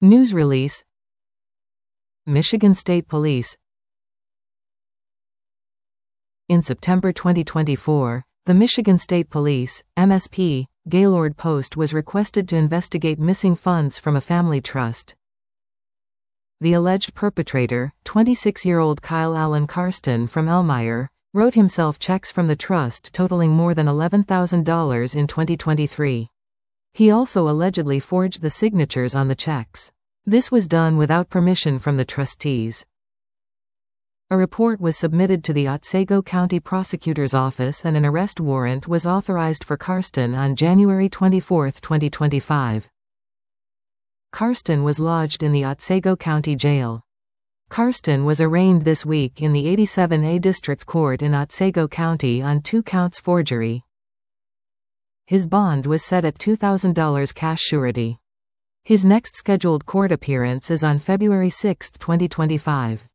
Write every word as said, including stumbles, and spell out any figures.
News release. Michigan State Police. In September twenty twenty-four, the Michigan State Police, M S P, Gaylord Post was requested to investigate missing funds from a family trust. The alleged perpetrator, twenty-six-year-old Kyle Allen Karsten from Elmira, wrote himself checks from the trust totaling more than eleven thousand dollars in twenty twenty-three. He also allegedly forged the signatures on the checks. This was done without permission from the trustees. A report was submitted to the Otsego County Prosecutor's Office and an arrest warrant was authorized for Karsten on January twenty-fourth, twenty twenty-five. Karsten was lodged in the Otsego County Jail. Karsten was arraigned this week in the eighty-seven A District Court in Otsego County on two counts forgery. His bond was set at two thousand dollars cash surety. His next scheduled court appearance is on February sixth, twenty twenty-five.